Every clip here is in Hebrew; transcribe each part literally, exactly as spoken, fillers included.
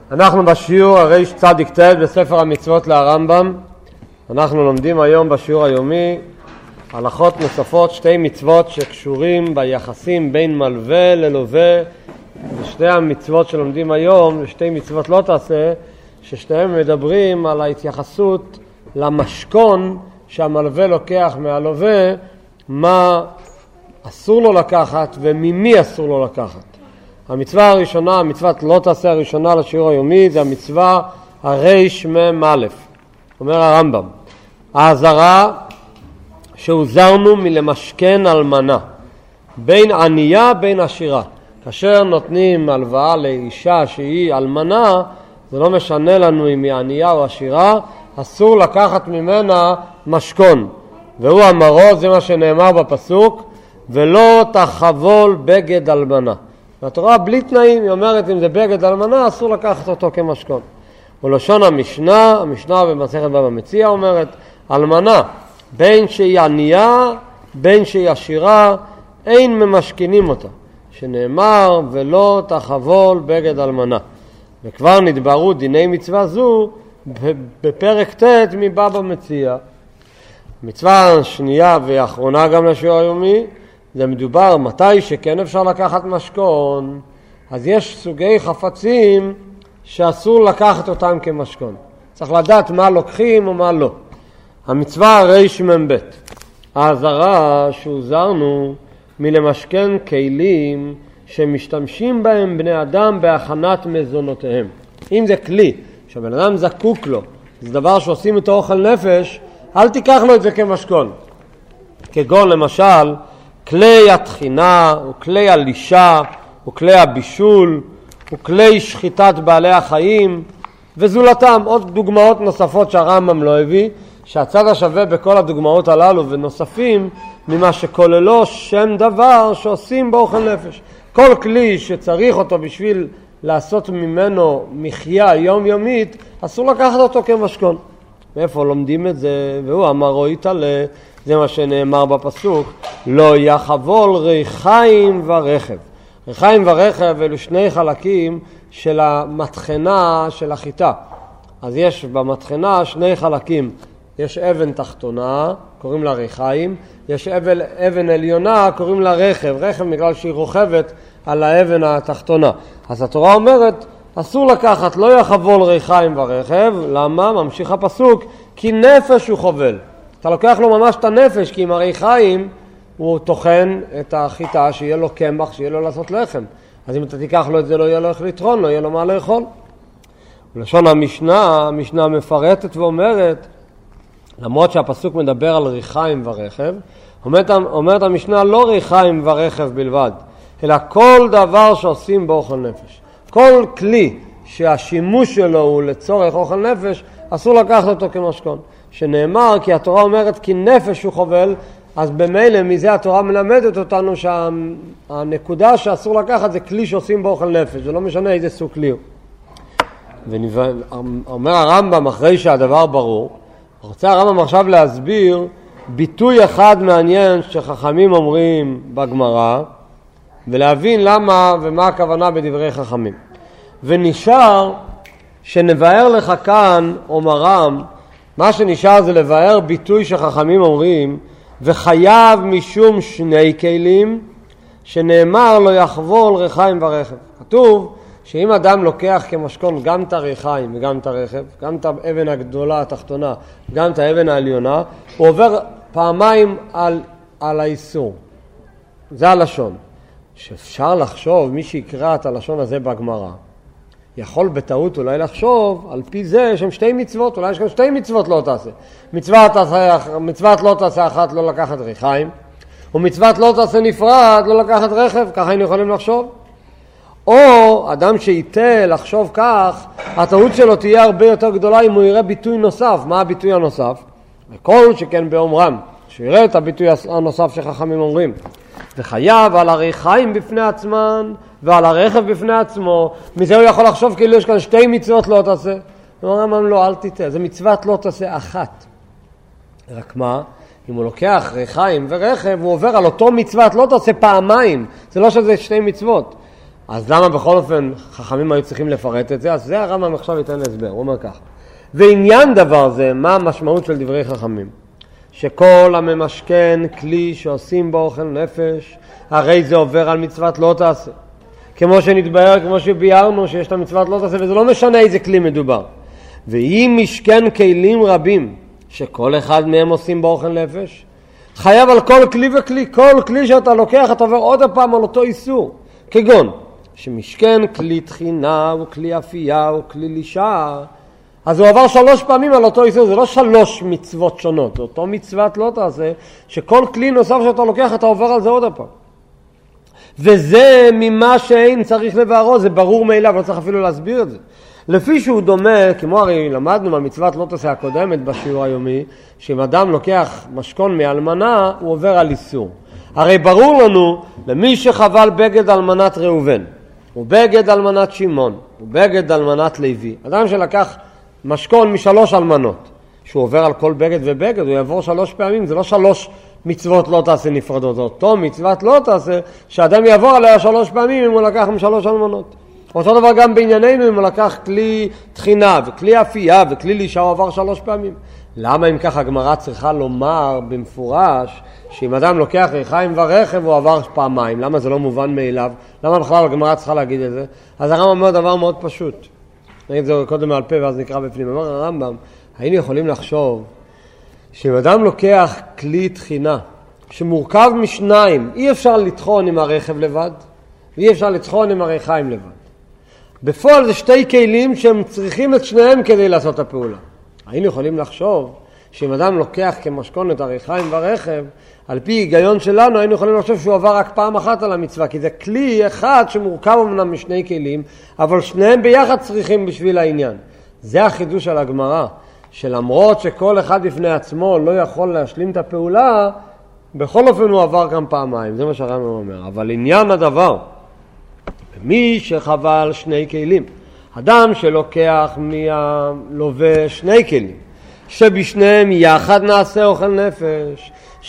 אנחנו בשיעור הריש צדיק ת' בספר המצוות להרמב"ם. אנחנו לומדים היום בשיעור היומי הלכות נוספות, שתי מצוות שקשורים ביחסים בין מלווה ללווה. ושתי המצוות שלומדים היום, שתי מצוות לא תעשה, ששתיהם מדברים על ההתייחסות למשכון שהמלווה לוקח מהלווה, מה אסור לו לקחת וממי אסור לו לקחת. המצווה הראשונה, המצוות לא תעשה הראשונה לשיעור היומי, זה המצווה הריש מם א'. אומר הרמב"ם, האזהרה שהוזרנו מלמשכן אלמנה, בין ענייה בין עשירה. כאשר נותנים הלוואה לאישה שהיא אלמנה, זה לא משנה לנו אם היא ענייה או עשירה, אסור לקחת ממנה משכון. והוא אמרו, זה מה שנאמר בפסוק, ולא תחבול בגד אלמנה. והתורה בלי תנאים, היא אומרת, אם זה בגד אלמנה, אסור לקחת אותו כמשכון. ולשון המשנה, המשנה במסכת בבא מציעא אומרת, אלמנה, בין שהיא ענייה, בין שהיא עשירה, אין ממשכנים אותה. שנאמר, ולא תחבול בגד אלמנה. וכבר נדברו דיני מצווה זו בפרק ט' מבבא מציעא. מצווה השנייה והאחרונה גם לשיעור היומי, זה מדובר מתי שכן אפשר לקחת משכון, אז יש סוגי חפצים שאסור לקחת אותם כמשכון. צריך לדעת מה לוקחים ומה לא. המצווה הריש מם ב', האזהרה שהוזרנו מלמשכן כלים שמשתמשים בהם בני אדם בהכנת מזונותיהם. אם זה כלי שבן אדם זקוק לו, זה דבר שעושים אותו אוכל נפש, אל תיקח לו את זה כמשכון. כגון למשל כלי התחינה, וכלי הלישה, וכלי הבישול, וכלי שחיטת בעלי החיים, וזולתם. עוד דוגמאות נוספות שהרמב"ם לא הביא, שהצד השווה בכל הדוגמאות הללו ונוספים, ממה שכוללו שם דבר שעושים באוכל נפש. כל כלי שצריך אותו בשביל לעשות ממנו מחיה יומיומית, אסור לקחת אותו כמשכון. מאיפה לומדים את זה? והוא אמרו יתעלה, זה מה שנאמר בפסוק, לא יחבול ריחיים ורכב. ריחיים ורכב אלו שני חלקים של המתחנה של החיטה. אז יש במתחנה שני חלקים. יש אבן תחתונה, קוראים לה ריחיים, יש אבן, אבן עליונה, קוראים לה רכב. רכב בגלל שהיא רוכבת על האבן התחתונה. אז התורה אומרת, אסור לקחת, לא יחבול ריחיים ורכב. למה? ממשיך הפסוק, כי נפש הוא חובל. אתה לוקח לו ממש את הנפש, כי עם הריחיים הוא תוכן את החיטה, שיהיה לו קמח, שיהיה לו לעשות לחם. אז אם אתה תיקח לו את זה, לא יהיה לו איך לטרון, לא יהיה לו מה לאכול. ולשון המשנה, המשנה מפרטת ואומרת, למרות שהפסוק מדבר על ריחיים ורכב, אומרת, אומרת המשנה לא ריחיים ורכב בלבד, אלא כל דבר שעושים באוכל נפש. כל כלי שהשימוש שלו הוא לצורך אוכל נפש, אסור לקחת אותו כמשכון. שנאמר, כי התורה אומרת כי נפש הוא חובל, אז במילא מזה התורה מלמדת אותנו שהנקודה שאסור לקחת זה כלי שעושים באוכל נפש, זה לא משנה איזה סוג כלי הוא. ואומר הרמב"ם, אחרי שהדבר ברור, רוצה הרמב"ם עכשיו להסביר ביטוי אחד מעניין שחכמים אומרים בגמרא, ולהבין למה ומה הכוונה בדברי חכמים. ונשאר שנבאר לך כאן, אומרם, מה שנשאר זה לבאר ביטוי שחכמים אומרים, וחייב משום שני כלים, שנאמר לא יחבול ריחיים ורכב. כתוב שאם אדם לוקח כמשכון גם את הריחיים וגם את הרכב, גם את האבן הגדולה התחתונה, גם את האבן העליונה, הוא עובר פעמיים על, על האיסור. זה הלשון. שאפשר לחשוב, מי שיקרא את הלשון הזה בגמרא, יכול בטעות אולי לחשוב על פי זה שהם שתי מצוות, אולי יש גם שתי מצוות לא תעשה. מצוות, מצוות לא תעשה אחת לא לקחת ריחיים, ומצוות לא תעשה נפרד לא לקחת רכב, ככה היינו יכולים לחשוב. או אדם שייתה לחשוב כך, הטעות שלו תהיה הרבה יותר גדולה אם הוא יראה ביטוי נוסף. מה הביטוי הנוסף? וכל שכן באומרם, שיראה את הביטוי הנוסף שחכמים אומרים. וחייב על הריחיים בפני עצמן ועל הרכב בפני עצמו. מזה הוא יכול לחשוב כאילו יש כאן שתי מצוות לא תעשה. הוא אומר, לא, אל תיתה, זה מצוות לא תעשה אחת. רק מה? אם הוא לוקח ריחיים ורכב, הוא עובר על אותו מצוות לא תעשה פעמיים. זה לא שזה שתי מצוות. אז למה בכל אופן חכמים היו צריכים לפרט את זה? אז זה הרמב"ם עכשיו ייתן להסבר, הוא אומר ככה. ועניין דבר זה, מה המשמעות של דברי חכמים? שכל הממשכן כלי שעושים בו אוכל נפש, הרי זה עובר על מצוות לא תעשה. כמו שנתבהר, כמו שביארנו, שיש את המצוות לא תעשה, וזה לא משנה איזה כלי מדובר. ואם משכן כלים רבים, שכל אחד מהם עושים בו אוכל נפש, חייב על כל כלי וכלי, כל כלי שאתה לוקח, אתה עובר עוד הפעם על אותו איסור. כגון, שמשכן כלי תחינה, וכלי אפייה, וכלי לישה, אז הוא עבר שלוש פעמים על אותו איסור, זה לא שלוש מצוות שונות, אותו מצוות לא תעשה, שכל כלי נוסף שאתה לוקח, אתה עובר על זה עוד הפעם. וזה ממה שאין צריך לבארו, זה ברור מאליו, לא צריך אפילו להסביר את זה. לפי שהוא דומה, כמו הרי למדנו על מצוות לא תעשה הקודמת בשיעור היומי, שאם אדם לוקח משכון מאלמנה, הוא עובר על איסור. הרי ברור לנו, למי שחבל בגד אלמנת ראובן, ובגד אלמנת שמעון, ובגד אלמנת לוי, אדם שלקח משכון משלוש אלמנות, שהוא עובר על כל בגד ובגד, הוא יעבור שלוש פעמים, זה לא שלוש מצוות לא תעשה נפרדות, זה אותו מצוות לא תעשה, שאדם יעבור עליה שלוש פעמים אם הוא לקח משלוש אלמנות. אותו דבר גם בענייננו, אם הוא לקח כלי תחינה וכלי אפייה וכלי לישה, הוא עבר שלוש פעמים. למה אם ככה הגמרא צריכה לומר במפורש, שאם אדם לוקח ריחיים ורכב הוא עבר פעמיים? למה זה לא מובן מאליו? למה בכלל הגמרא צריכה להגיד את זה? אז הרמב"ם אומר דבר מאוד פשוט. נגיד זה קודם מעל פה ואז נקרא בפנים. אומר הרמב"ם, היינו יכולים לחשוב שאם אדם לוקח כלי תחינה שמורכב משניים, אי אפשר לטחון עם הרכב לבד, ואי אפשר לטחון עם הריחיים לבד. בפועל זה שתי כלים שהם צריכים את שניהם כדי לעשות את הפעולה. היינו יכולים לחשוב שאם אדם לוקח כמשכון את הריחיים והרכב, על פי היגיון שלנו היינו יכולים לחשוב שהוא עבר רק פעם אחת על המצווה, כי זה כלי אחד שמורכב אמנם משני כלים, אבל שניהם ביחד צריכים בשביל העניין. זה החידוש על הגמרא, שלמרות שכל אחד בפני עצמו לא יכול להשלים את הפעולה, בכל אופן הוא עבר גם פעמיים. זה מה שהרמב"ם אומר. אבל עניין הדבר, מי שחבל שני כלים, אדם שלוקח מהלווה שני כלים, שבשניהם יחד נעשה אוכל נפש,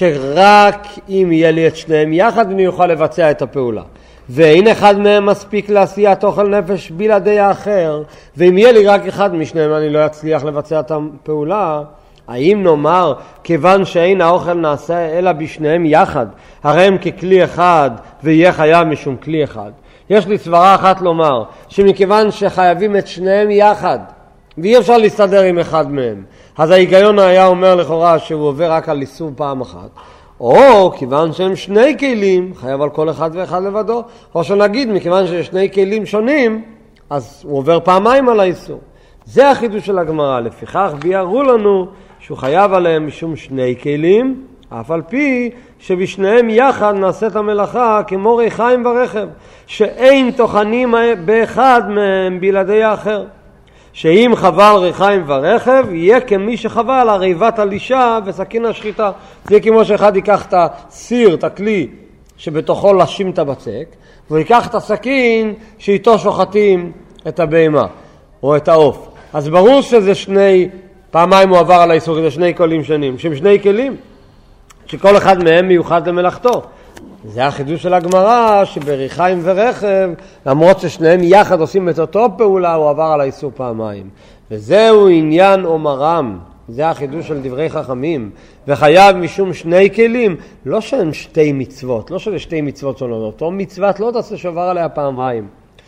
שרק אם יהיה לי את שניהם יחד אני אוכל לבצע את הפעולה. ואין אחד מהם מספיק לעשיית אוכל נפש בלעדי האחר, ואם יהיה לי רק אחד משניהם אני לא אצליח לבצע את הפעולה. האם נאמר, כיוון שאין האוכל נעשה אלא בשניהם יחד, הרי הם ככלי אחד ויהיה חייב משום כלי אחד. יש לי סברה אחת לומר, שמכיוון שחייבים את שניהם יחד, ואי אפשר להסתדר עם אחד מהם, אז ההיגיון היה אומר לכאורה שהוא עובר רק על איסור פעם אחת. או כיוון שהם שני כלים, חייב על כל אחד ואחד לבדו, או שנגיד מכיוון שיש שני כלים שונים, אז הוא עובר פעמיים על האיסור. זה החידוש של הגמרא. לפיכך ביארו לנו שהוא חייב עליהם משום שני כלים, אף על פי שבשניהם יחד נעשית המלאכה כמו ריחיים ורכב, שאין תוכנים באחד מהם בלעדי האחר. שאם חבל ריחיים ורכב, יהיה כמי שחבל הריבת הלישה וסכין השחיטה. זה כמו שאחד ייקח את הסיר, את הכלי שבתוכו לשים את הבצק, והוא ייקח את הסכין שאיתו שוחטים את הבהמה או את העוף. אז ברור שזה שני, פעמיים הוא עבר על האיסור, זה שני כלים שונים, שהם שני כלים, שכל אחד מהם מיוחד למלאכתו. זה החידוש של הגמרא, שבריחיים ורכב, למרות ששניהם יחד עושים את אותו פעולה, הוא עבר על האיסור פעמיים. וזהו עניין אומרם, זה החידוש של דברי חכמים, וחייב משום שני כלים, לא שהם שתי מצוות, לא שזה שתי מצוות שונות, אותו מצוות לא תעשה שעבר עליה פעמיים.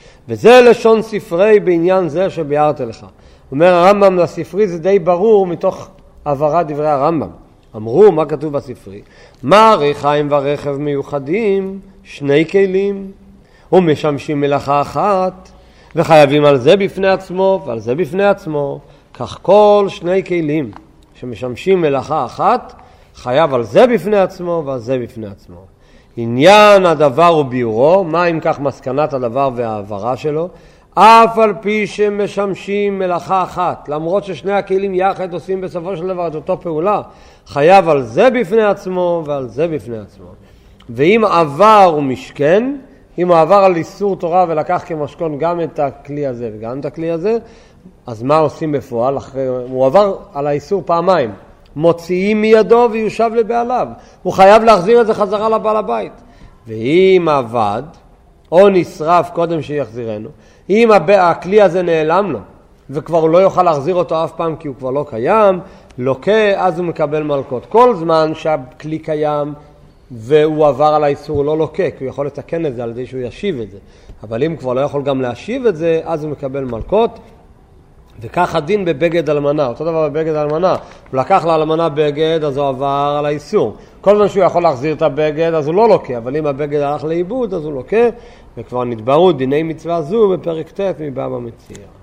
וזה לשון ספרי בעניין זה שביארתי לך. אומר הרמב"ם לספרי, זה די ברור מתוך עברת דברי הרמב"ם. אמרו, מה כתוב בספרי? מה ריחיים ורכב מיוחדים? שני כלים, ומשמשים מלאכה אחת, וחייבים על זה בפני עצמו ועל זה בפני עצמו. כך כל שני כלים שמשמשים מלאכה אחת, חייב על זה בפני עצמו ועל זה בפני עצמו. עניין הדבר וביורו, מה אם כך מסקנת הדבר והעברה שלו? אף על פי שמשמשים מלאכה אחת, למרות ששני הכלים יחד עושים בסופו של דבר את אותו פעולה, חייב על זה בפני עצמו ועל זה בפני עצמו. ואם עבר הוא משכן, אם הוא עבר על איסור תורה ולקח כמשכון גם את הכלי הזה וגם את הכלי הזה, אז מה עושים בפועל? אחרי, הוא עבר על האיסור פעמיים, מוציאים מידו ויושב לבעליו, הוא חייב להחזיר את זה חזרה לבעל הבית. ואם עבד או נשרף קודם שיחזירנו. אם הכלי הזה נעלם לו, וכבר הוא לא יוכל להחזיר אותו אף פעם כי הוא כבר לא קיים, לוקה, אז הוא מקבל מלכות. כל זמן שהכלי קיים והוא עבר על האיסור, הוא לא לוקה, כי הוא יכול לתקן את זה על ידי שהוא ישיב את זה. אבל אם כבר לא יכול גם להשיב את זה, אז הוא מקבל מלכות. וכך הדין בבגד אלמנה, אותו דבר בבגד אלמנה. הוא לקח לאלמנה בגד, אז הוא עבר על האיסור. כל זמן שהוא יכול להחזיר את הבגד, אז הוא לא לוקה. אבל אם הבגד הלך לאיבוד, אז הוא לוקה. וכבר נתברו דיני מצווה זו בפרק ט' מבבא מציעא.